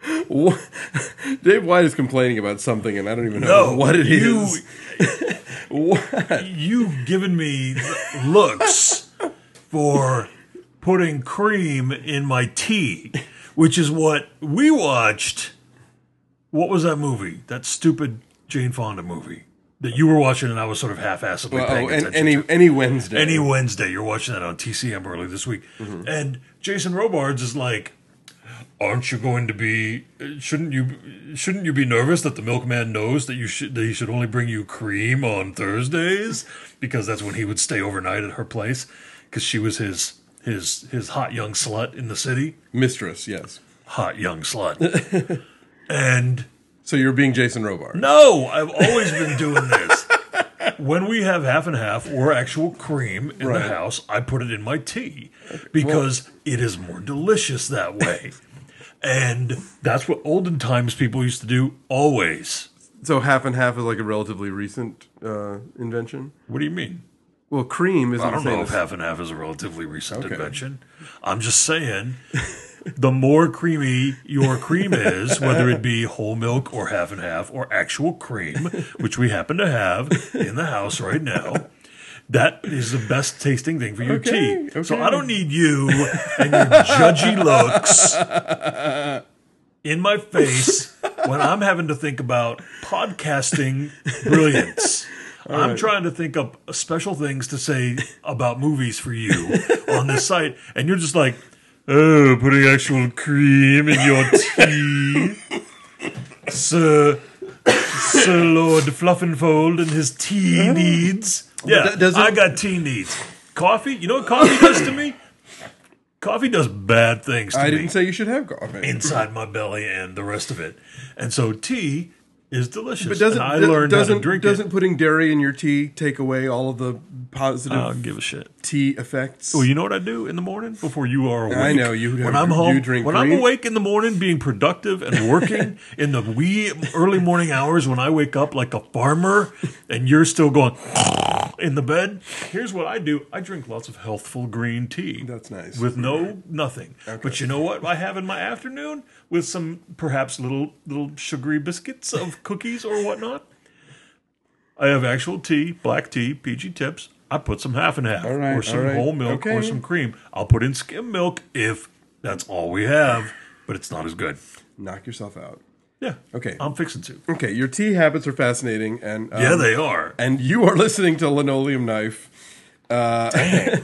Dave White is complaining about something, and I don't even know what it is. What? You've given me looks for putting cream in my tea, which is what we watched. What was that movie? That stupid Jane Fonda movie that you were watching and I was sort of half-assedly paying attention to. Any Wednesday. Any Wednesday. You're watching that on TCM early this week. Mm-hmm. And Jason Robards is like, aren't you going to be, shouldn't you be nervous that the milkman knows that he should only bring you cream on Thursdays? Because that's when he would stay overnight at her place. Because she was his hot young slut in the city. Mistress, yes. Hot young slut. And so you're being Jason Robards. No, I've always been doing this. When we have half and half or actual cream in the house, I put it in my tea because it is more delicious that way. And that's what olden times people used to do always. So half and half is like a relatively recent invention? What do you mean? Well, cream isn't I don't know if half and half is a relatively recent invention. I'm just saying, the more creamy your cream is, whether it be whole milk or half and half or actual cream, which we happen to have in the house right now, that is the best tasting thing for your tea. Okay. So I don't need you and your judgy looks in my face when I'm having to think about podcasting brilliance. I'm trying to think up special things to say about movies for you on this site, and you're just like, oh, putting actual cream in your tea. Sir Lord Fluffinfold and his tea needs. Yeah, I got tea needs. Coffee? You know what coffee does to me? Coffee does bad things to me. I didn't say you should have coffee. Inside my belly and the rest of it. And so tea is delicious. But I learned how to drink doesn't putting dairy in your tea take away all of the positive I don't give a shit. Tea effects? Well, you know what I do in the morning before you are awake? I know. When I'm home, you drink when green? I'm awake in the morning being productive and working in the wee early morning hours when I wake up like a farmer and you're still going in the bed, here's what I do. I drink lots of healthful green tea. That's nice. With nothing. Okay. But you know what I have in my afternoon? With some perhaps little sugary biscuits of cookies or whatnot. I have actual tea, black tea, PG Tips. I put some half and half or some whole milk or some cream. I'll put in skim milk if that's all we have, but it's not as good. Knock yourself out. Yeah. Okay. I'm fixing to. Okay. Your tea habits are fascinating, and yeah, they are. And you are listening to Linoleum Knife. Dang.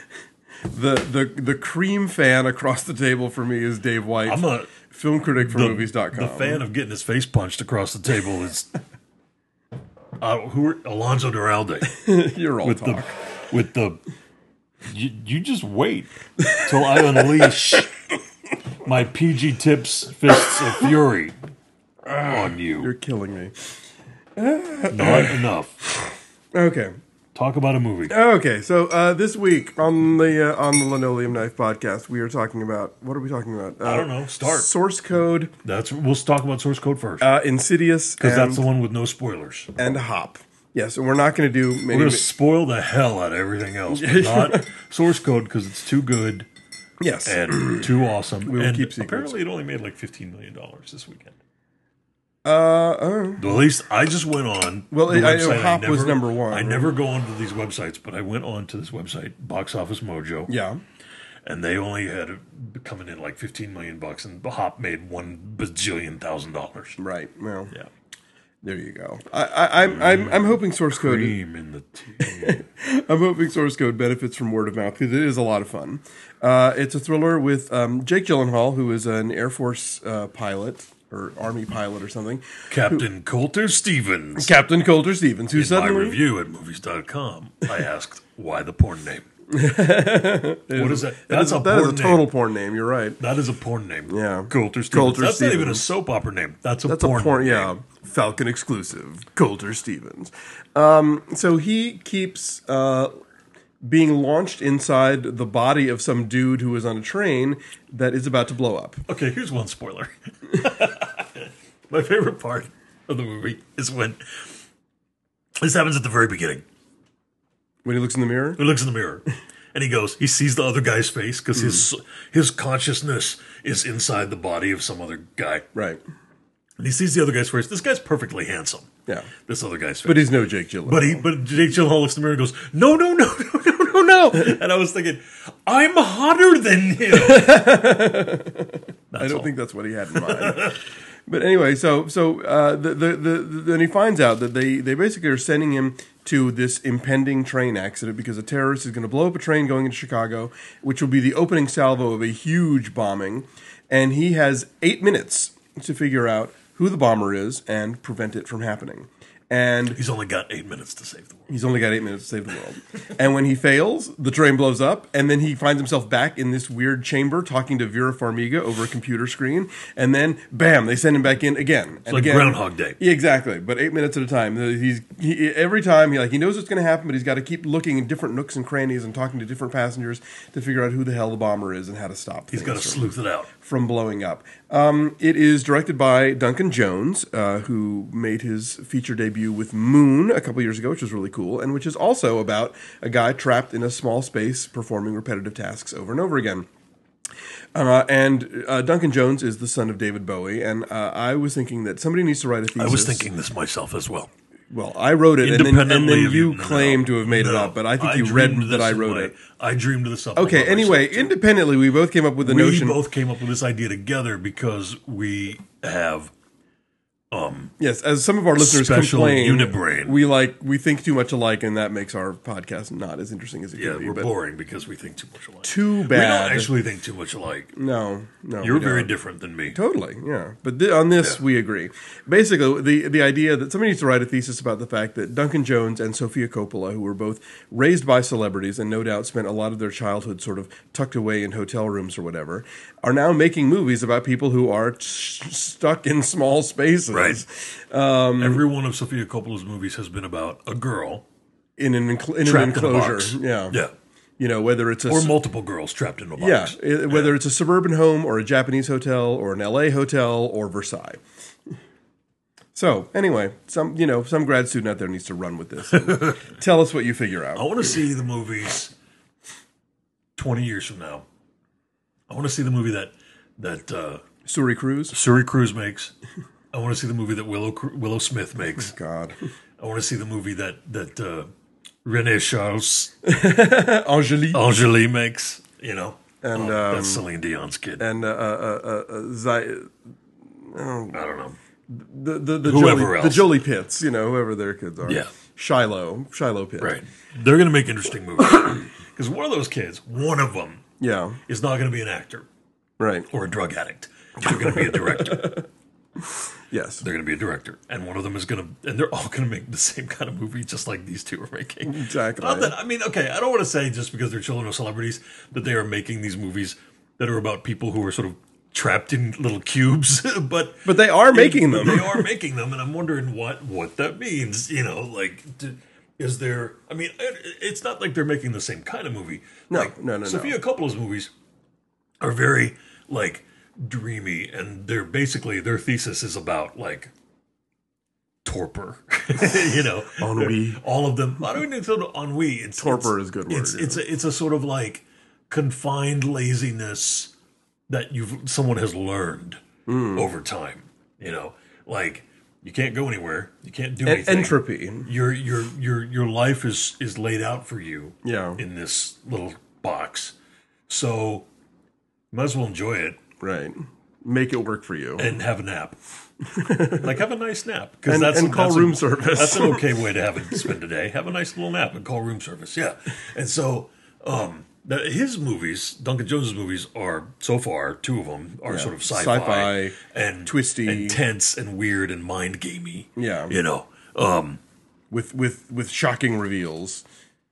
The cream fan across the table for me is Dave White. I'm a film critic for movies.com. The fan of getting his face punched across the table is Alonso Duralde. You're all talk. You just wait till I unleash my PG Tips fists of fury on you. You're killing me. Not enough. Okay. Talk about a movie. Okay, so this week on the Linoleum Knife podcast, we are talking about, what are we talking about? I don't know. Start. Source Code. We'll talk about Source Code first. Insidious. Because that's the one with no spoilers. And Hop. Yes, and we're not going to do many. We're going to spoil the hell out of everything else, but not Source Code because it's too good. Yes. And too awesome. We will keep secrets. Apparently it only made like $15 million this weekend. At least I just went on. Well, I know Hop was number one. I never go onto these websites, but I went on to this website, Box Office Mojo. Yeah. And they only had coming in like $15 million, and Hop made $1 bajillion thousand. Right. Well. Yeah. There you go. I'm hoping Source Code. Cream in the tea. I'm hoping Source Code benefits from word of mouth because it is a lot of fun. It's a thriller with Jake Gyllenhaal, who is an Air Force pilot or Army pilot or something. Captain Coulter Stevens. Captain Coulter Stevens, who suddenly... In my review at movies.com, I asked, why the porn name? What is that? That is a total porn name. You're right. That is a porn name. Yeah. Coulter Stevens. That's not even a soap opera name. That's a porn name. Yeah. Falcon exclusive. Coulter Stevens. So he keeps being launched inside the body of some dude who is on a train that is about to blow up. Okay, here's one spoiler. My favorite part of the movie is when this happens at the very beginning. When he looks in the mirror? He looks in the mirror. And he sees the other guy's face because his consciousness is inside the body of some other guy. Right. And he sees the other guy's face. This guy's perfectly handsome. Yeah. This other guy's face. But he's no Jake Gyllenhaal. But Jake Gyllenhaal looks in the mirror and goes, no. And I was thinking, I'm hotter than him. I don't think that's what he had in mind. But anyway, so then he finds out that they basically are sending him to this impending train accident because a terrorist is going to blow up a train going into Chicago, which will be the opening salvo of a huge bombing. And he has 8 minutes to figure out who the bomber is and prevent it from happening. And he's only got 8 minutes to save the world. He's only got 8 minutes to save the world. And when he fails, the train blows up, and then he finds himself back in this weird chamber talking to Vera Farmiga over a computer screen. And then, bam, they send him back in again. It's like Groundhog Day. Yeah, exactly, but 8 minutes at a time. Every time, he knows what's going to happen, but he's got to keep looking in different nooks and crannies and talking to different passengers to figure out who the hell the bomber is and how to stop things. He's got to sleuth it out. From blowing up. It is directed by Duncan Jones, who made his feature debut with Moon a couple years ago, which was really cool, and which is also about a guy trapped in a small space performing repetitive tasks over and over again. And Duncan Jones is the son of David Bowie, and I was thinking that somebody needs to write a thesis. I was thinking this myself as well. Well, I wrote it, and then you claim to have made it up, but I think you read that I wrote it. I dreamed this up. Okay, anyway, independently, we both came up with the notion. We both came up with this idea together because we have... yes, as some of our listeners complain, unibrain. We think too much alike, and that makes our podcast not as interesting as it could be. Yeah, we're boring because we think too much alike. Too bad. We don't actually think too much alike. No. You're very different than me. Totally, yeah. But on this, we agree. Basically, the idea that somebody needs to write a thesis about the fact that Duncan Jones and Sofia Coppola, who were both raised by celebrities and no doubt spent a lot of their childhood sort of tucked away in hotel rooms or whatever, are now making movies about people who are stuck in small spaces. Right. Every one of Sofia Coppola's movies has been about a girl in an enclosure. Yeah. Whether it's or multiple girls trapped in a box. Yeah, whether it's a suburban home or a Japanese hotel or an LA hotel or Versailles. So anyway, some grad student out there needs to run with this. Tell us what you figure out. I want to see the movies 20 years from now. I want to see the movie that Suri Cruise makes. I want to see the movie that Willow Smith makes. Oh, God. I want to see the movie that René Charles Angélie makes. And that's Celine Dion's kid. And I don't know. The whoever else. The Jolie Pitts, whoever their kids are. Yeah. Shiloh Pitt. Right. They're going to make interesting movies. Because one of those kids, one of them, is not going to be an actor. Right. Or a drug addict. They're going to be a director. Yes. They're going to be a director. And one of them is going to... And they're all going to make the same kind of movie, just like these two are making. Exactly. I don't want to say just because they're children of celebrities that they are making these movies that are about people who are sort of trapped in little cubes. But they are making them. They are making them, and I'm wondering what that means. Is there... I mean, it's not like they're making the same kind of movie. No. Sofia Coppola's movies are very, dreamy, and their thesis is about torpor. Ennui. All of them. I don't even know ennui. Torpor is a good word. It's a sort of confined laziness that someone has learned over time. You can't go anywhere. You can't do anything. Entropy. Your life is laid out for you. Yeah. In this little box, so you might as well enjoy it. Right. Make it work for you. And have a nap. Have a nice nap. And call room service. That's an okay way to spend a day. Have a nice little nap and call room service. Yeah. And so his movies, Duncan Jones' movies, are, so far, two of them, are sort of sci-fi and twisty. And tense and weird and mind-gamey. Yeah. With shocking reveals.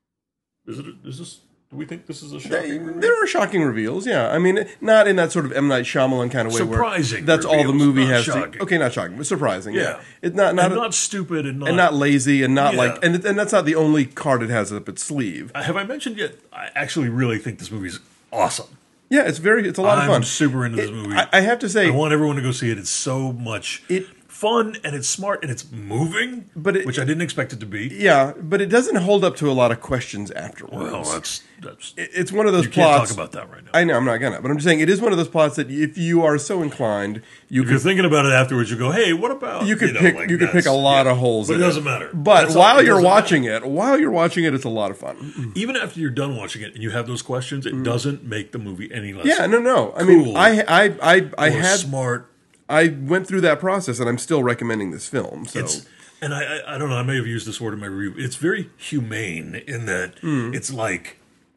Do we think this is a shocking reveal? There are shocking reveals, yeah. I mean, not in that sort of M. Night Shyamalan kind of way. Surprising. Where that's all the movie has shocking. to. Okay, not shocking, but surprising. Yeah. It's not stupid and not lazy and not and that's not the only card it has up its sleeve. Have I mentioned yet? I actually really think this movie's awesome. Yeah, it's a lot of fun. I'm super into this movie. I have to say, I want everyone to go see it. It's so much fun and it's smart and it's moving, which I didn't expect it to be. Yeah, but it doesn't hold up to a lot of questions afterwards. Well, that's it's one of those you plots. Can't talk about that right now. I know I'm not gonna, but I'm just saying it is one of those plots that if you are so inclined, if you're thinking about it afterwards, you go, "Hey, what about?" You could pick a lot of holes, but it doesn't matter. But while you're watching it, it's a lot of fun. Even after you're done watching it and you have those questions, it doesn't make the movie any less. Yeah, no. I mean, I had smart. I went through that process, and I'm still recommending this film. So. And I don't know, I may have used this word in my review. It's very humane in that it's like,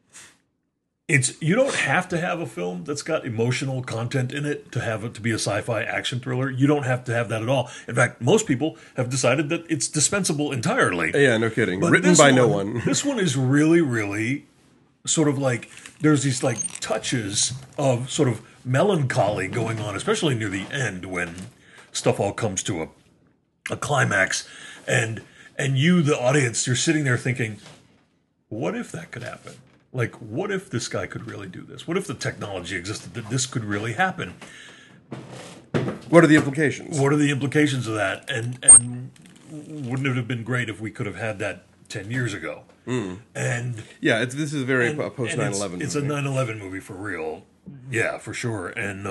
you don't have to have a film that's got emotional content in it to have it to be a sci-fi action thriller. You don't have to have that at all. In fact, most people have decided that it's dispensable entirely. Yeah, no kidding. But Written by no one. This one is really, really sort of like, there's these like touches of sort of melancholy going on, especially near the end when stuff all comes to a climax, and you, the audience, you're sitting there thinking, what if that could happen? Like, what if this guy could really do this? What if the technology existed that this could really happen? What are the implications? What are the implications of that? And wouldn't it have been great if we could have had that 10 years ago? And yeah, this is a very post 9/11 movie. It's a 9/11 movie for real. Yeah, for sure.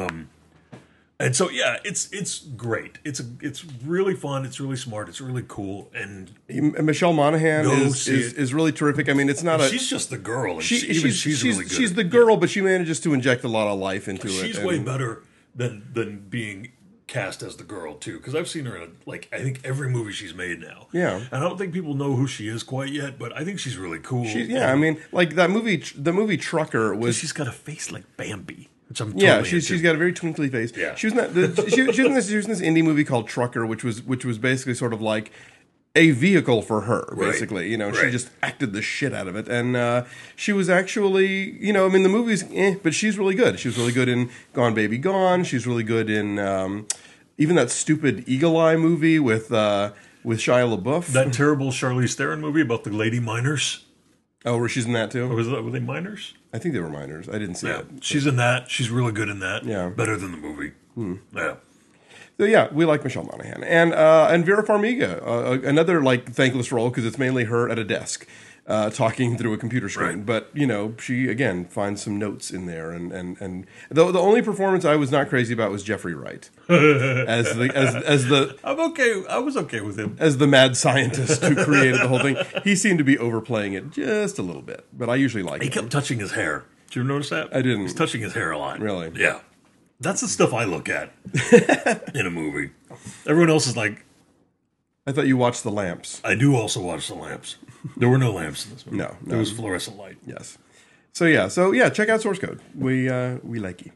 And so yeah, it's great. It's really fun. It's really smart. It's really cool. And Michelle Monaghan is really terrific. I mean, it's not she's just the girl. And she's really good. She's the girl, but she manages to inject a lot of life into it. She's way better than being cast as the girl too, because I've seen her in I think every movie she's made now. Yeah, and I don't think people know who she is quite yet, but I think she's really cool. I mean, like that movie, the movie Trucker was. She's got a face like Bambi. Which I'm she's got a very twinkly face. Yeah. She was in this indie movie called Trucker, which was basically sort of like a vehicle for her, basically. Right. She just acted the shit out of it, and she was actually, I mean, the movie's, but she's really good. She was really good in Gone Baby Gone. She's really good in even that stupid Eagle Eye movie with Shia LaBeouf. That terrible Charlize Theron movie about the lady miners. Oh, where she's in that too? Or were they minors? I think they were minors. I didn't see it. She's in that. She's really good in that. Yeah. Better than the movie. Yeah. So yeah, we like Michelle Monaghan. And Vera Farmiga, another thankless role because it's mainly her at a desk talking through a computer screen. Right. But she again finds some notes in there, and the only performance I was not crazy about was Jeffrey Wright as the I'm okay. I was okay with him as the mad scientist who created the whole thing. He seemed to be overplaying it just a little bit, but I usually like it. He kept touching his hair. Did you notice that? I didn't. He's touching his hair a lot. Really? Yeah. That's the stuff I look at in a movie. Everyone else is like, I thought you watched The Lamps. I do also watch The Lamps. There were no lamps in this movie. No. There was fluorescent light. Yes. So yeah, check out Source Code. We like you.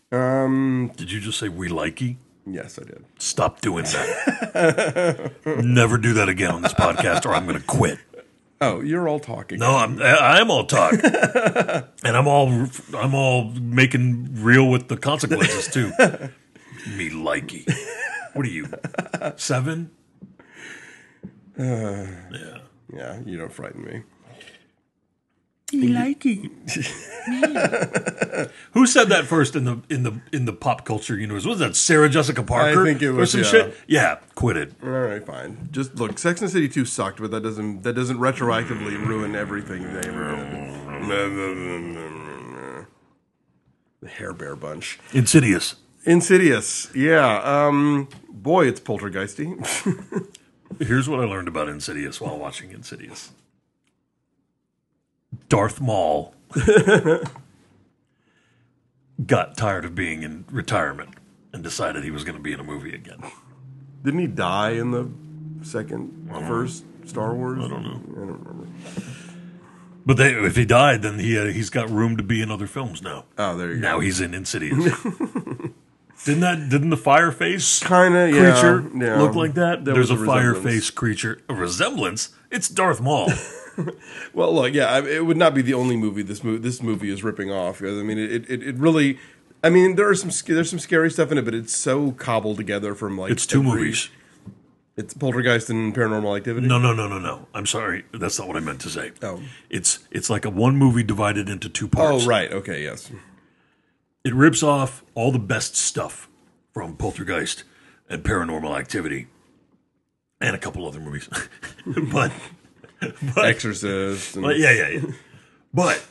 Did you just say we like you? Yes, I did. Stop doing that. Never do that again on this podcast, or I'm going to quit. Oh, you're all talking. No, I'm all talk, and I'm all making real with the consequences too. Me likey. What are you? 7? Yeah, you don't frighten me. Likey. Who said that first in the pop culture universe? Was that Sarah Jessica Parker? I think it was. Or some shit. Yeah, quit it. All right, fine. Just look, Sex and the City 2 sucked, but that doesn't retroactively ruin everything they ever did. The Hair Bear Bunch. Insidious, yeah. Boy, it's poltergeisty. Here's what I learned about Insidious while watching Insidious. Darth Maul got tired of being in retirement and decided he was going to be in a movie again. Didn't he die in the first Star Wars? I don't know. I don't remember. But if he died, then he's got room to be in other films now. Oh, there you go. Now he's in Insidious. Didn't the fire face creature look like that? There's a fire resemblance. face creature. A resemblance? It's Darth Maul. Well, look, yeah, it would not be the only movie this movie is ripping off. I mean, it really. I mean, there's some scary stuff in it, but it's so cobbled together from It's two movies. It's Poltergeist and Paranormal Activity. No. I'm sorry, that's not what I meant to say. Oh, it's like a one movie divided into two parts. Oh, right. Okay. Yes. It rips off all the best stuff from Poltergeist and Paranormal Activity, and a couple other movies. but Exorcist. And... But yeah. But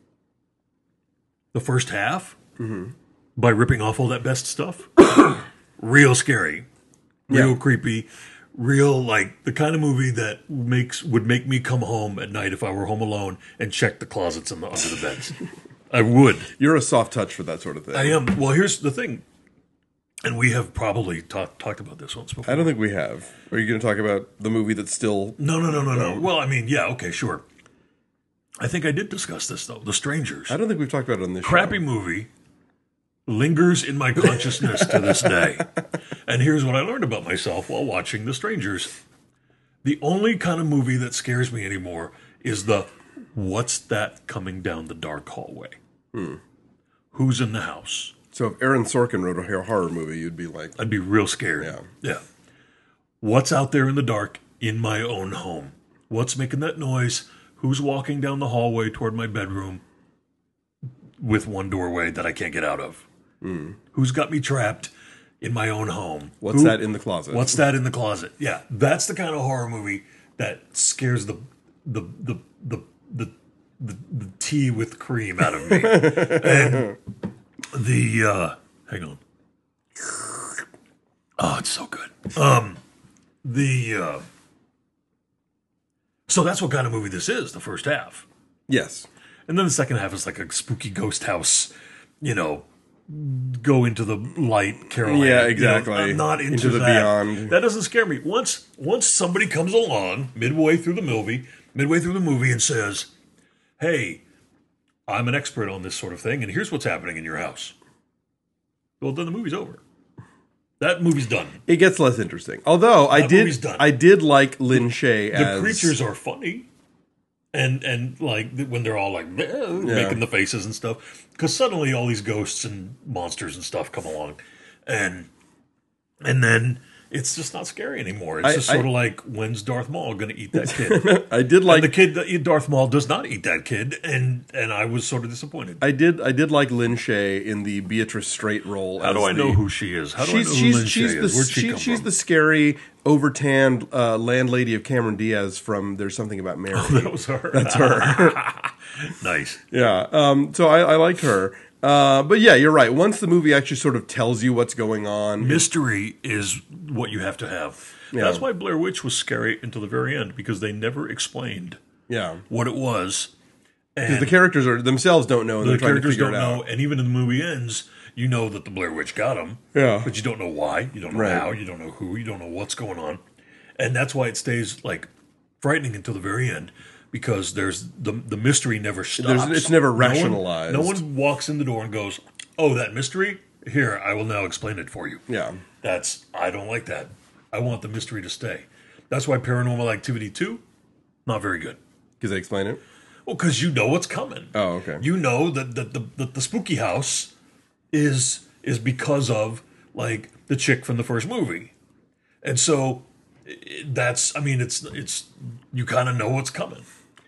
the first half, by ripping off all that best stuff, real scary, real creepy, real like the kind of movie that would make me come home at night if I were home alone and check the closets and under the beds. I would. You're a soft touch for that sort of thing. I am. Well, here's the thing, and we have probably talked about this once before. I don't think we have. Are you going to talk about the movie that's still... No. Well, I mean, yeah, okay, sure. I think I did discuss this, though. The Strangers. I don't think we've talked about it on this Crappy show. movie lingers in my consciousness to this day. And here's what I learned about myself while watching The Strangers. The only kind of movie that scares me anymore is the what's that coming down the dark hallway? Who's in the house? So if Aaron Sorkin wrote a horror movie, you'd be like... I'd be real scared. Yeah. What's out there in the dark in my own home? What's making that noise? Who's walking down the hallway toward my bedroom with one doorway that I can't get out of? Who's got me trapped in my own home? What's that in the closet? What's that in the closet? Yeah, that's the kind of horror movie that scares the tea with cream out of me. And hang on. Oh, it's so good. So that's what kind of movie this is, the first half. Yes. And then the second half is like a spooky ghost house, go into the light, Caroline. Yeah, exactly. I'm not into the that. beyond. That doesn't scare me. Once somebody comes along midway through the movie and says, hey, I'm an expert on this sort of thing, and here's what's happening in your house. Well, then the movie's over. That movie's done. It gets less interesting. Although I did like Lin Shaye as... The creatures are funny. And like when they're all like making the faces and stuff, because suddenly all these ghosts and monsters and stuff come along, and then it's just not scary anymore. It's just sort of like, when's Darth Maul going to eat that kid? I did like... And the kid that Darth Maul does not eat that kid, and I was sort of disappointed. I did like Lin Shaye in the Beatrice Straight role. How do I know who she is? How do I know who Lin Shaye is? Where'd she come from? She's the scary, over-tanned landlady of Cameron Diaz from There's Something About Mary. Oh, that was her. That's her. Nice. Yeah. So I liked her. But yeah, you're right. Once the movie actually sort of tells you what's going on, mystery is what you have to have. Yeah. That's why Blair Witch was scary until the very end, because they never explained what it was. Because the characters themselves don't know, and they're trying to figure it out. And even in the movie ends, you know that the Blair Witch got them. Yeah. But you don't know why. You don't know how. You don't know who. You don't know what's going on. And that's why it stays like frightening until the very end. Because there's the mystery never stops. It's never rationalized. No one walks in the door and goes, "Oh, that mystery? Here, I will now explain it for you." Yeah, I don't like that. I want the mystery to stay. That's why Paranormal Activity 2, not very good. Because they explain it. Well, because you know what's coming. Oh, okay. You know that the spooky house is because of like the chick from the first movie, and so that's. I mean, it's you kind of know what's coming.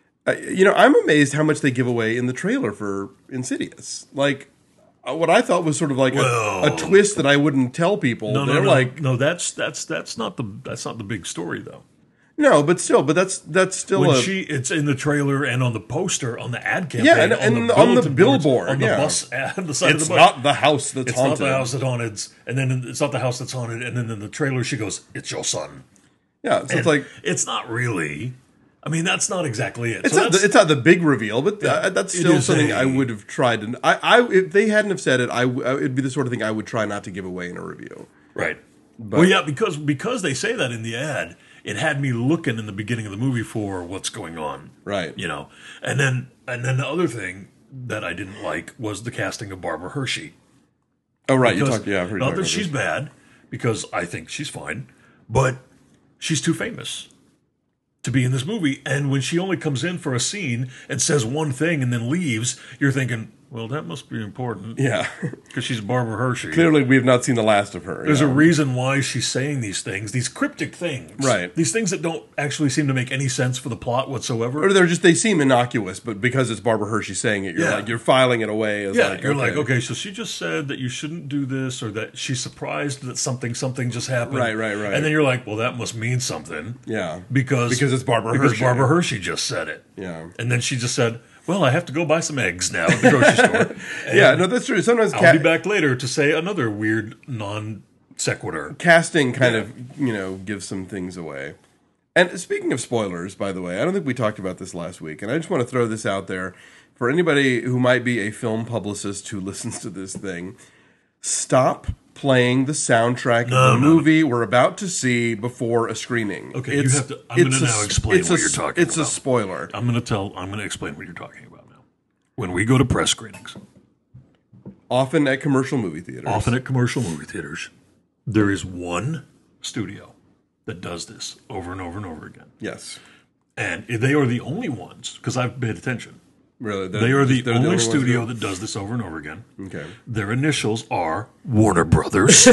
I'm amazed how much they give away in the trailer for Insidious. Like, what I thought was sort of like a twist that I wouldn't tell people. No, that's not the big story though. No, but that's still it's in the trailer and on the poster on the ad campaign. Yeah, and on the billboard, on the bus ad, on the side of the bus. It's not the house that's haunted. It's not the house that's haunted, and then it's not the house that's haunted, and then in the trailer she goes, "It's your son." Yeah, so it's like it's not really. I mean, that's not exactly it. It's not the big reveal, but that's still something I would have tried. And if they hadn't have said it, it'd be the sort of thing I would try not to give away in a review. Right. But, well, yeah, because they say that in the ad, it had me looking in the beginning of the movie for what's going on. Right. And then the other thing that I didn't like was the casting of Barbara Hershey. Oh, right. Not that she's bad, because I think she's fine, but she's too famous to be in this movie, and when she only comes in for a scene and says one thing and then leaves, you're thinking, Well, that must be important. Yeah. Because she's Barbara Hershey. Clearly, we have not seen the last of her. There's a reason why she's saying these things, these cryptic things. Right. These things that don't actually seem to make any sense for the plot whatsoever. Or they seem innocuous, but because it's Barbara Hershey saying it, you're filing it away as like, okay, so she just said that you shouldn't do this, or that she's surprised that something just happened. Right. And then you're like, well, that must mean something. Yeah. Because it's Barbara Hershey. Because Barbara Hershey just said it. Yeah. And then she just said, well, I have to go buy some eggs now at the grocery store. Yeah, no, that's true. Sometimes I'll be back later to say another weird non sequitur. Casting kind of, gives some things away. And speaking of spoilers, by the way, I don't think we talked about this last week, and I just want to throw this out there for anybody who might be a film publicist who listens to this thing. Stop playing the soundtrack of the movie we're about to see before a screening. Okay, I'm going to now explain what you're talking about. It's a spoiler. I'm going to explain what you're talking about now. When we go to press screenings, often at commercial movie theaters, there is one studio that does this over and over and over again. Yes. And they are the only ones, because I've paid attention. Really? They are the only studio that does this over and over again. Okay. Their initials are Warner Brothers.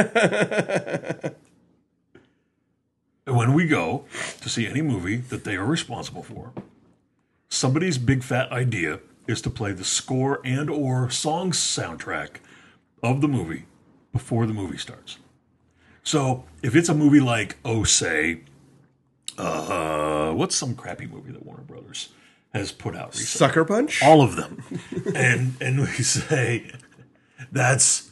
When we go to see any movie that they are responsible for, somebody's big fat idea is to play the score and or song soundtrack of the movie before the movie starts. So if it's a movie like, say, what's some crappy movie that Warner Brothers has put out recently? Sucker Punch? All of them. and we say it's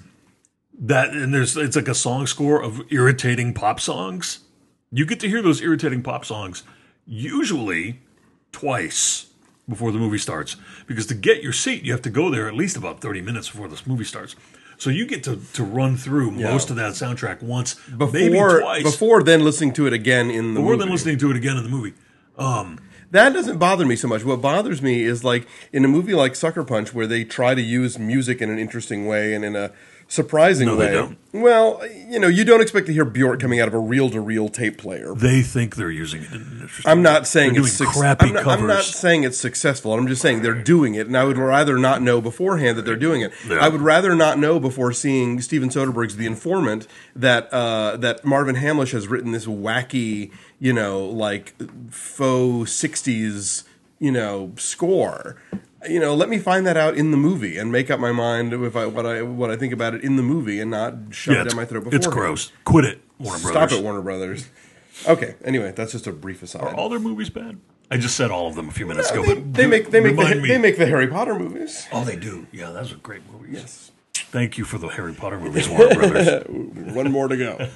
like a song score of irritating pop songs. You get to hear those irritating pop songs usually twice before the movie starts, because to get your seat you have to go there at least about 30 minutes before this movie starts. So you get to run through most of that soundtrack once, maybe twice. Before then listening to it again in the movie. Before then listening to it again in the movie. That doesn't bother me so much. What bothers me is like in a movie like Sucker Punch, where they try to use music in an interesting way and in a surprising way. They don't. Well, you don't expect to hear Bjork coming out of a reel-to-reel tape player. They think they're using it in an interesting I'm not saying it's crappy covers. I'm not saying it's successful. I'm just saying they're doing it, and I would rather not know beforehand that they're doing it. Yeah. I would rather not know before seeing Steven Soderbergh's The Informant that Marvin Hamlish has written this wacky, like faux 60s, score. Let me find that out in the movie and make up my mind what I think about it in the movie, and not shove it down my throat beforehand. It's gross. Quit it, Warner Brothers. Stop it, Warner Brothers. Okay. Anyway, that's just a brief aside. Are all their movies bad? I just said all of them a few minutes ago. They make the Harry Potter movies. Oh, they do. Yeah, those are great movies. Yes. Thank you for the Harry Potter movies, Warner Brothers. One more to go.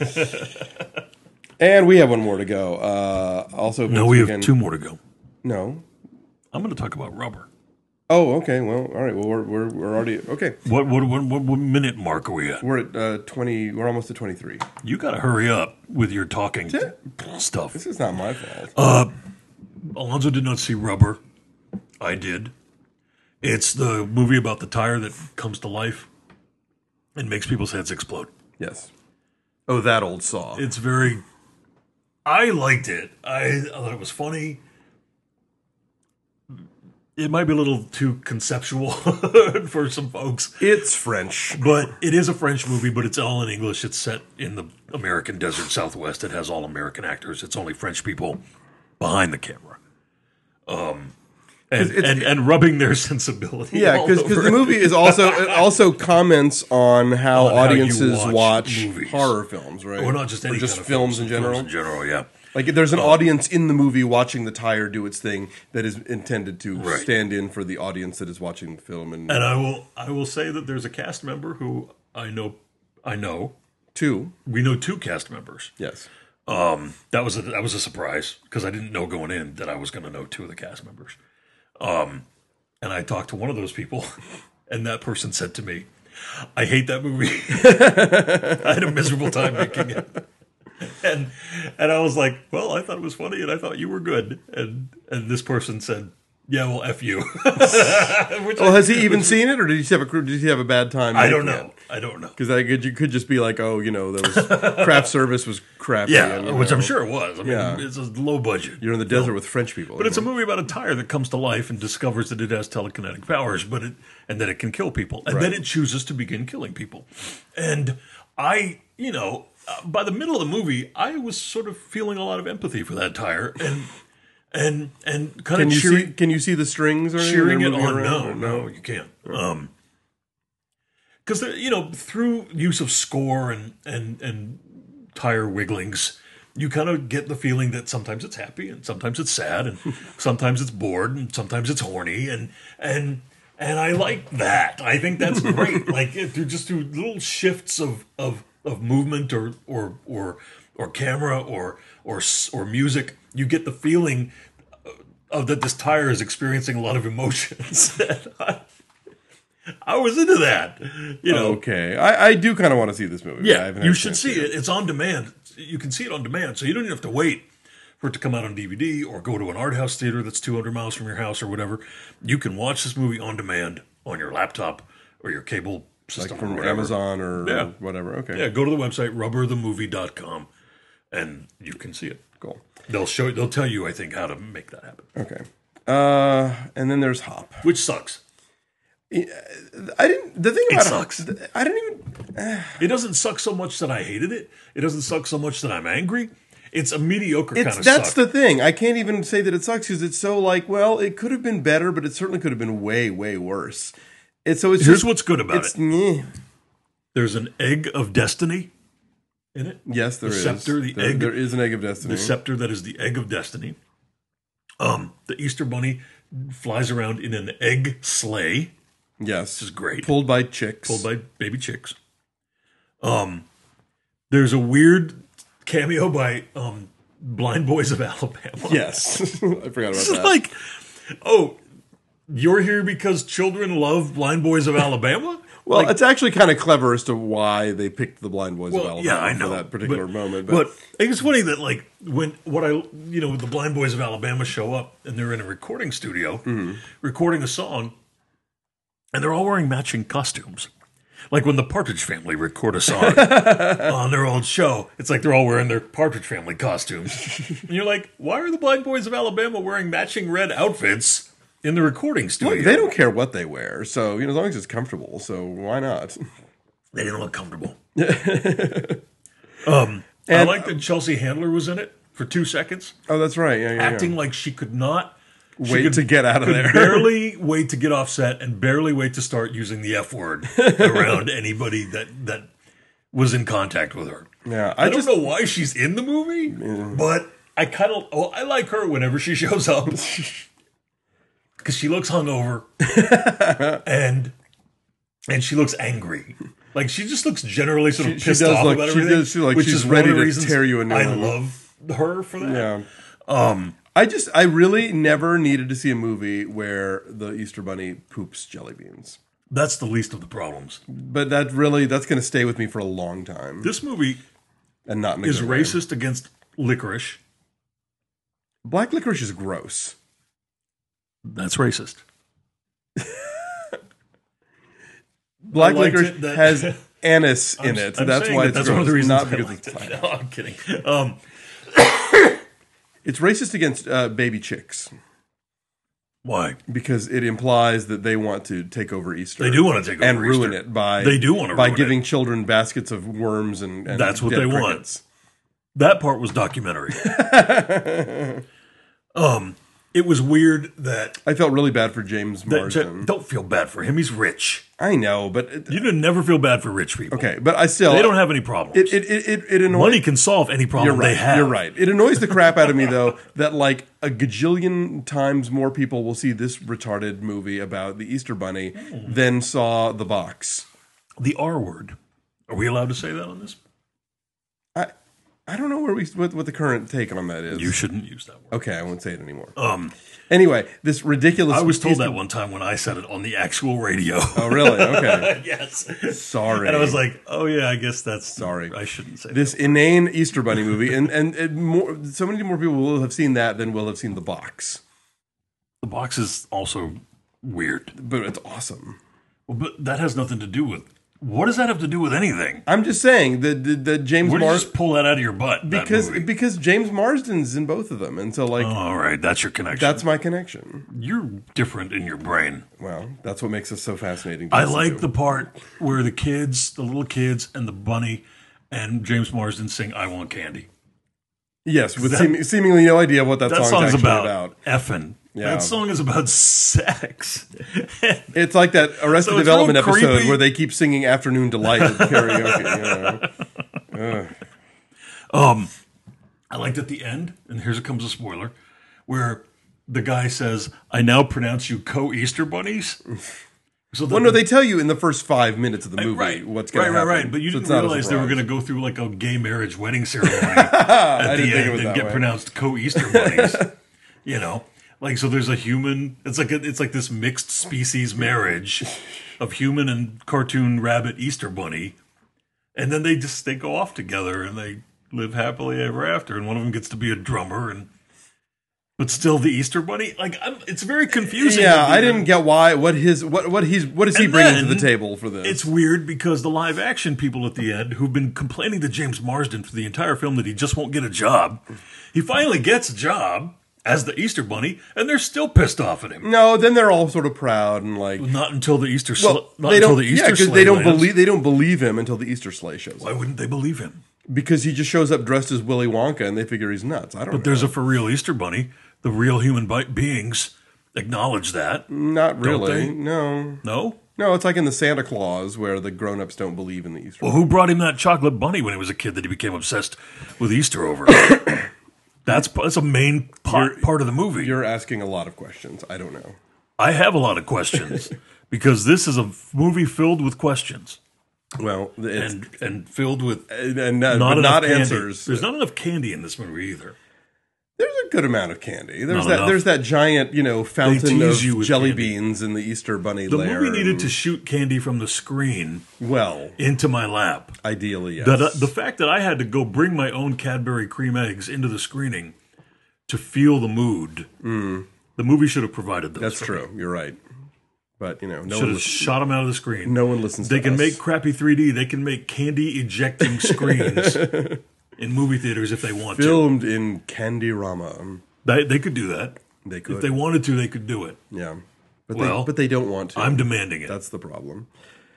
And we have one more to go. We have two more to go. No. I'm going to talk about Rubber. Oh, okay. Well, all right. Well, we're already okay. What minute mark are we at? We're at 20. We're almost at 23. You got to hurry up with your talking stuff. This is not my fault. Alonzo did not see Rubber. I did. It's the movie about the tire that comes to life and makes people's heads explode. Yes. Oh, that old saw. It's very. I liked it. I thought it was funny. It might be a little too conceptual for some folks. It's French. But it is a French movie, but it's all in English. It's set in the American desert Southwest. It has all American actors. It's only French people behind the camera. And rubbing their sensibility. Yeah, because the movie is also comments on how audiences watch horror films, right? Or not just any just kind of films in general. Films in general, yeah. Like there's an audience in the movie watching the tire do its thing that is intended to stand in for the audience that is watching the film. And I will say that there's a cast member who I know. Two. We know two cast members. Yes. That was a surprise because I didn't know going in that I was going to know two of the cast members. And I talked to one of those people, and that person said to me, "I hate that movie. I had a miserable time making it." And I was like, well, I thought it was funny, and I thought you were good. And this person said, Yeah, well, F you. Well, has he even seen it, or did he have a bad time? I don't know. I don't know. Because you could just be like, oh, that was craft service was crappy. Yeah, and, which I'm sure it was. I mean, Yeah. it's a low budget. You're in the desert with French people. But it's a movie about a tire that comes to life and discovers that it has telekinetic powers, and that it can kill people, and then it chooses to begin killing people. And I, by the middle of the movie, I was sort of feeling a lot of empathy for that tire, and kind of cheering. Can you see the strings or Cheering it moving on? around, No, you can't. Because through use of score and tire wigglings, you kind of get the feeling that sometimes it's happy and sometimes it's sad and sometimes it's bored and sometimes it's horny and I like that. I think that's great. Like through little shifts of movement or camera or music, you get the feeling of that this tire is experiencing a lot of emotions. I was into that, Okay, I do kind of want to see this movie. Yeah, you should see it. It's on demand. You can see it on demand, so you don't even have to wait for it to come out on DVD or go to an art house theater that's 200 miles from your house or whatever. You can watch this movie on demand on your laptop or your cable system, like from or Amazon or whatever. Okay, yeah. Go to the website rubberthemovie.com and you can see it. cool. They'll tell you, I think, how to make that happen. Okay, and then there's Hop. Which sucks. The thing about It sucks. I didn't even. It doesn't suck so much that I hated it. It doesn't suck so much that I'm angry. It's a mediocre kind of suck. That's the thing. I can't even say that it sucks because it's so well, it could have been better, but it certainly could have been way, way worse. Here's what's good about it. Meh. There's an egg of destiny in it. Yes, there is. Scepter, egg. There is an egg of destiny. The scepter that is the egg of destiny. The Easter Bunny flies around in an egg sleigh. Yes. This is great. Pulled by chicks. Pulled by baby chicks. There's a weird cameo by Blind Boys of Alabama. Yes. I forgot about This that. is like, you're here because children love Blind Boys of Alabama? Well, it's actually kind of clever as to why they picked the Blind Boys of Alabama yeah, I know. for that particular moment. But I think it's funny that the Blind Boys of Alabama show up and they're in a recording studio recording a song, and they're all wearing matching costumes. Like when the Partridge Family record a song on their old show, it's like they're all wearing their Partridge Family costumes. And you're like, why are the Blind Boys of Alabama wearing matching red outfits in the recording studio? Look, they don't care what they wear, so as long as it's comfortable, so why not? They didn't look comfortable. I like that Chelsea Handler was in it for 2 seconds. Oh, that's right. Yeah, acting like she could not wait to get out of there. Barely wait to get off set and barely wait to start using the F word around anybody that was in contact with her. Yeah, I don't know why she's in the movie, but I like her whenever she shows up because she looks hungover and she looks angry. Like she just looks generally sort of pissed off about everything, which she's is ready one of the to reasons tear you a new I one. love her for that. Yeah. I really never needed to see a movie where the Easter Bunny poops jelly beans. That's the least of the problems. But that's going to stay with me for a long time. This movie and not is racist against licorice. Black licorice is gross. That's racist. Black licorice has anise in it. That's why it's that's gross. One of the reasons not because it's black. No, I'm kidding. It's racist against baby chicks. Why? Because it implies that they want to take over Easter. They do want to take over and Easter. ruin it by. They do want to by ruin giving it. children baskets of worms and that's what dead they crickets. Want. That part was documentary. It was weird that I felt really bad for James Marsden. Don't feel bad for him. He's rich. I know, but you can never feel bad for rich people. Okay, but I still they don't have any problems. It annoys. Money can solve any problem they have. You're right. It annoys the crap out of me though that like a gajillion times more people will see this retarded movie about the Easter Bunny than saw The Box. The R word. Are we allowed to say that on this? I don't know what the current take on that is. You shouldn't use that word. Okay, I won't say it anymore. Anyway, this ridiculous. I was told that one time when I said it on the actual radio. Oh, really? Okay. Yes. Sorry. And I was like, oh yeah, I guess that's sorry. I shouldn't say this that. Inane Easter Bunny movie, and more, so many more people will have seen that than will have seen The Box. The box is also weird. but it's awesome. But that has nothing to do with... What does that have to do with anything? I'm just saying that James Where did you Marsden, just pull that out of your butt? because James Marsden's in both of them, and so like All right, that's your connection. that's my connection. You're different in your brain. Well, that's what makes us so fascinating. To I listen like to. the part where the little kids, and the bunny, and James Marsden sing "I Want Candy." Yes, with seemingly no idea what that, That song's song's actually about, about. effing. Yeah. That song is about sex. It's like that Arrested So it's Development real episode creepy. where they keep singing "Afternoon Delight" at karaoke. You know? I liked at the end, and here comes a spoiler, where the guy says, "I now pronounce you co-Easter bunnies." So Well, no, they tell you in the first 5 minutes of the movie what's going to happen. Right. But you so didn't it's not a realize they were surprise. going to go through like a gay marriage wedding ceremony at didn't the think of end it and that get way. pronounced co-Easter bunnies. You know, like so. There's a human. It's like this mixed species marriage of human and cartoon rabbit Easter bunny, and then they go off together and they live happily ever after. And one of them gets to be a drummer but still the Easter bunny. Like it's very confusing. Yeah, I didn't get why. What is he bringing to the then table for this? It's weird because the live action people at the end who've been complaining to James Marsden for the entire film that he just won't get a job, he finally gets a job as the Easter bunny, and they're still pissed off at him. No, then they're all sort of proud and like. Not until the Easter. They don't. Yeah, because they don't lands. believe. They don't believe him until the Easter sleigh shows Why up. wouldn't they believe him? Because he just shows up dressed as Willy Wonka, and they figure he's nuts. I don't know. But there's a for real Easter bunny. The real human beings acknowledge that. Not really. they? No. No. No, it's like in the Santa Claus where the grown-ups don't believe in the Easter. Well, who brought him that chocolate bunny when he was a kid that he became obsessed with Easter over? That's a main part of the movie. You're asking a lot of questions. I don't know. I have a lot of questions because this is a movie filled with questions Well, it's, and filled with and not but enough not candy. answers. There's not enough candy in this movie either. There's a good amount of candy. There's Not that. enough. There's that giant, fountain tease you of with jelly candy. beans in the Easter Bunny The lair. movie needed to shoot candy from the screen Well, into my lap. ideally, yes. The fact that I had to go bring my own Cadbury cream eggs into the screening to feel the mood, the movie should have provided those. That's for true. me. You're right. But no Should one have listens. shot them out of the screen. No one listens. They to can us. make crappy 3D. They can make candy ejecting screens in movie theaters if they want filmed in Candy-Rama. to. They could do that. They could. If they wanted to, they could do it. Yeah, but Well, they don't want to. I'm demanding it. That's the problem.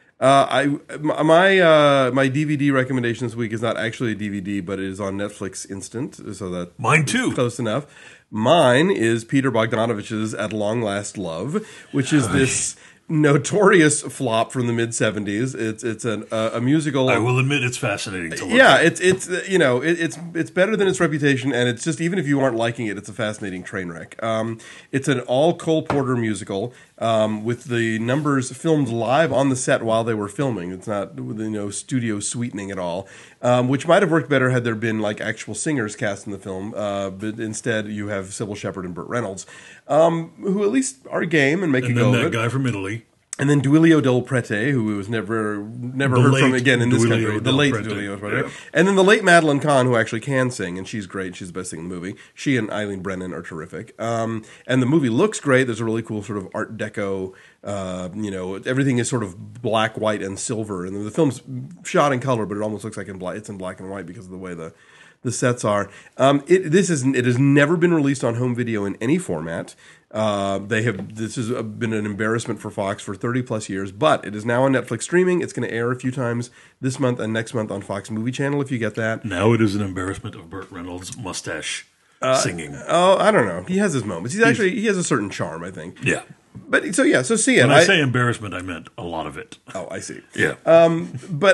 My DVD recommendation this week is not actually a DVD, but it is on Netflix Instant, so that Mine too. close enough. Mine is Peter Bogdanovich's At Long Last Love, which is this notorious flop from the mid '70s. It's a musical. I will admit it's fascinating to look Yeah, at. it's better than its reputation, and it's just even if you aren't liking it, it's a fascinating train wreck. It's an all Cole Porter musical with the numbers filmed live on the set while they were filming. It's not studio sweetening at all, which might have worked better had there been like actual singers cast in the film. But instead, you have Sybil Shepherd and Burt Reynolds, who at least are game and make And a go then of that it. guy from Italy. And then Duilio del Prete, who was never heard from late again in this Duilio country. The del late Prete. Duilio del Prete. Yeah. And then the late Madeline Kahn, who actually can sing, and she's great. She's the best thing in the movie. She and Eileen Brennan are terrific. And the movie looks great. There's a really cool sort of Art Deco, everything is sort of black, white, and silver. And the film's shot in color, but it almost looks like it's in black and white because of the way the sets are. It has never been released on home video in any format. This has been an embarrassment for Fox for 30 plus years, but it is now on Netflix streaming. It's going to air a few times this month and next month on Fox Movie Channel if you get that. Now it is an embarrassment of Burt Reynolds' mustache singing. Oh, I don't know. He has his moments. He has a certain charm, I think. Yeah. But so see it. When I say embarrassment, I meant a lot of it. Oh, I see. Yeah. But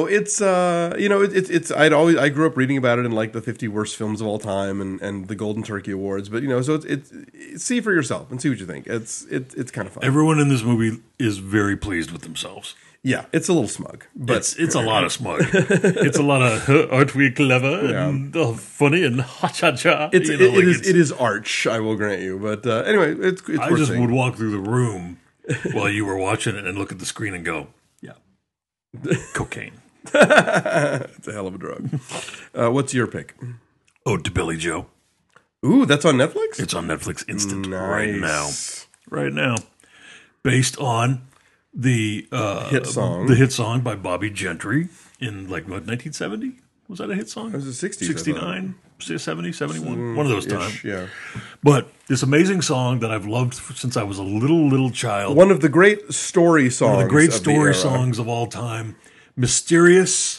it's I grew up reading about it in like the 50 worst films of all time and the Golden Turkey Awards. But so it's see for yourself and see what you think. It's kind of fun. Everyone in this movie is very pleased with themselves. Yeah, it's a little smug, but It's a lot of smug. It's a lot of aren't we clever and funny and ha cha cha. it is arch. I will grant you. But anyway, it's I worth just seeing. would walk through the room while you were watching it and look at the screen and go, yeah, cocaine. It's a hell of a drug. What's your pick? Ode to Billy Joe. Ooh, that's on Netflix? It's on Netflix Instant Nice. right now, based on the Hit song. the hit song by Bobby Gentry in like what 1970. Was that a hit song? It was the 60s, 69, 70, 71, one of those times. Yeah. But this amazing song that I've loved since I was a little child. One of the great story songs. One of the great of story the era. songs of all time. Mysterious,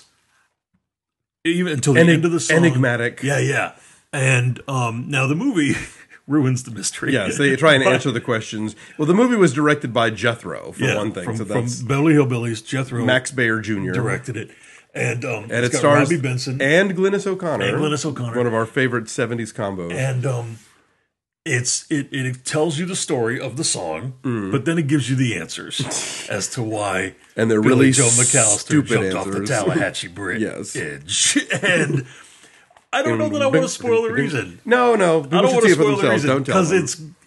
even until the end of the song. Enigmatic. Yeah. And now the movie ruins the mystery. Yes, they try and answer the questions. Well, the movie was directed by Jethro, for Yeah, one thing. from, so that's from Beverly Hillbillies. Jethro Max Bayer Jr. directed it. And it it's got stars Robbie Benson. and Glynis O'Connor. And Glynis O'Connor. One of our favorite 70s combos. And it tells you the story of the song, but then it gives you the answers as to why And they're Billy really Joe McAllister stupid jumped off the answers. Tallahatchie Bridge. Yes. And I don't know that I want to spoil the reason. No. I don't People should want see to it for spoil the themselves. reason Don't tell because them.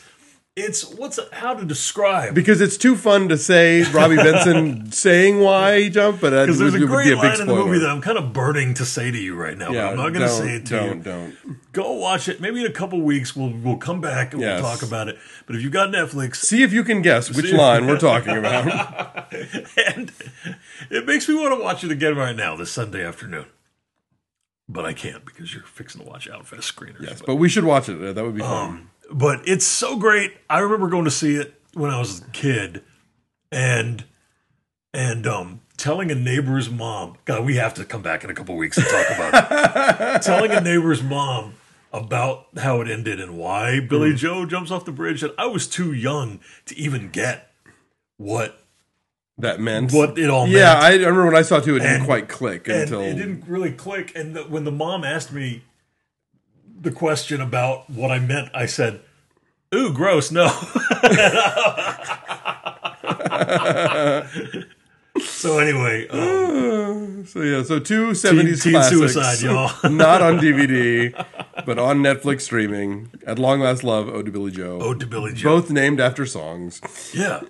it's how to describe. Because it's too fun to say Robbie Benson saying why he jumped, but Because there's it a would great be a big line in the spoiler. movie that I'm kind of burning to say to you right now, Yeah, but I'm not going to say it to you. Don't. Go watch it. Maybe in a couple weeks we'll come back and Yes. we'll talk about it. But if you've got Netflix, See if you can guess which line we're talking about. and it makes me want to watch it again right now this Sunday afternoon. But I can't because you're fixing to watch Outfest screeners. Yes, but we should watch it. That would be fun. But it's so great. I remember going to see it when I was a kid, and telling a neighbor's mom. God, we have to come back in a couple weeks and talk about it. Telling a neighbor's mom about how it ended and why Billy Joe jumps off the bridge. And I was too young to even get what That meant it all meant. Yeah, I remember when I saw it too. It didn't And- quite click And until it didn't really click. And when the mom asked me the question about what I meant, I said, "Ooh, gross, no." So anyway, So two 70s Teen classics, Suicide, y'all. not on DVD, but on Netflix streaming. At long last, love Ode to Billy Joe. Ode to Billy Joe. Both named after songs. Yeah.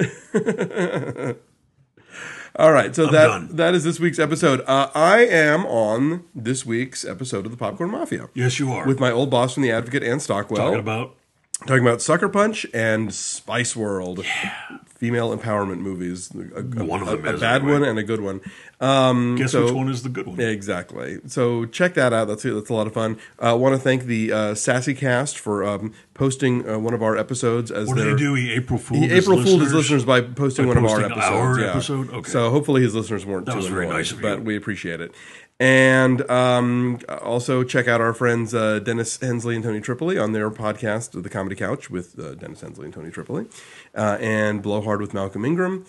All right, so done. that is this week's episode. I am on this week's episode of the Popcorn Mafia Yes, you are. with my old boss from The Advocate, Ann Stockwell. Talking about Sucker Punch and Spice World. Female empowerment movies. One of them a is, bad anyway. one and a good one. Guess which one is the good one? Yeah, exactly. So check that out. That's a lot of fun. I want to thank the Sassy Cast for posting one of our episodes as What did their he do? He April Fooled He his April Fooled his listeners? listeners by posting one of our posting episodes. our yeah. episode? Okay. So hopefully his listeners weren't That too was very annoyed, nice of you. but we appreciate it. And also check out our friends Dennis Hensley and Tony Tripoli on their podcast, The Comedy Couch, with Dennis Hensley and Tony Tripoli, and Blowhard with Malcolm Ingram.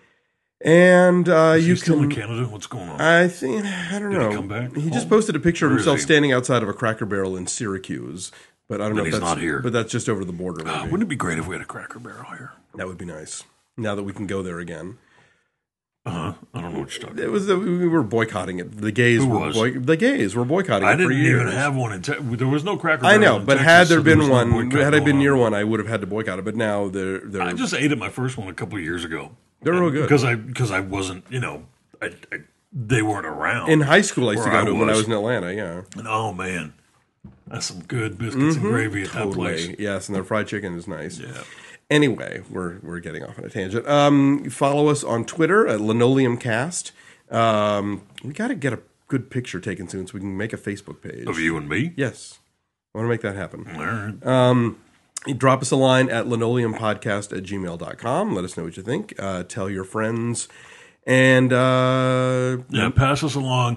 And Is you he still can. in Canada? What's going on? I don't know. he come back He just home? posted a picture of Where is himself he? standing outside of a Cracker Barrel in Syracuse. But I don't know if he's that's not here. But that's just over the border. Maybe. Wouldn't it be great if we had a Cracker Barrel here? That would be nice. Now that we can go there again. I don't know what you're talking It about. was we were boycotting it. The gays Who were was? the gays were boycotting I it for didn't years. even have one in Texas. There was no Cracker I Barrel know, in but Texas, had there so been was no one, boycott had I been going near on. one, I would have had to boycott it. But now they're I just ate at my first one a couple of years ago. They're real good. Because I wasn't, they weren't around. in high school. I used to Where go to I when I was. was in Atlanta. Yeah, And, oh man, that's some good biscuits and gravy at that place. totally. Yes, and their fried chicken is nice. Yeah. Anyway, we're getting off on a tangent. Follow us on Twitter at LinoleumCast. We got to get a good picture taken soon so we can make a Facebook page. Of you and me. Yes, I want to make that happen. All right. You drop us a line at linoleumpodcast@gmail.com. Let us know what you think. Tell your friends. And Pass us along.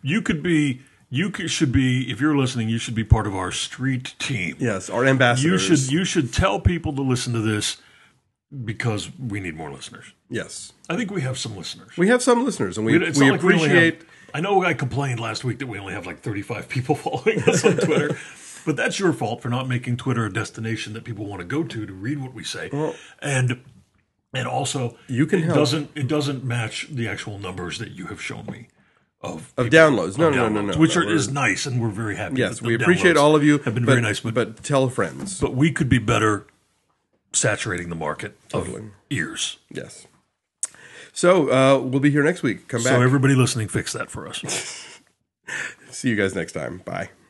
Should be, if you're listening, you should be part of our street team. yes, our ambassadors. You should tell people to listen to this because we need more listeners. Yes. I think we have some listeners. We have some listeners, and we It's not like we only appreciate... have- I know I complained last week that we only have like 35 people following us on Twitter, but that's your fault for not making Twitter a destination that people want to go to read what we say. And also, You can help. It doesn't match the actual numbers that you have shown me of downloads. No, which no, is nice, and we're very happy. Yes, that the we appreciate downloads all of you. Have been but, very nice, but tell friends. but we could be better saturating the market Totally. of ears. Yes. So we'll be here next week. Come back. So everybody listening, fix that for us. See you guys next time. Bye.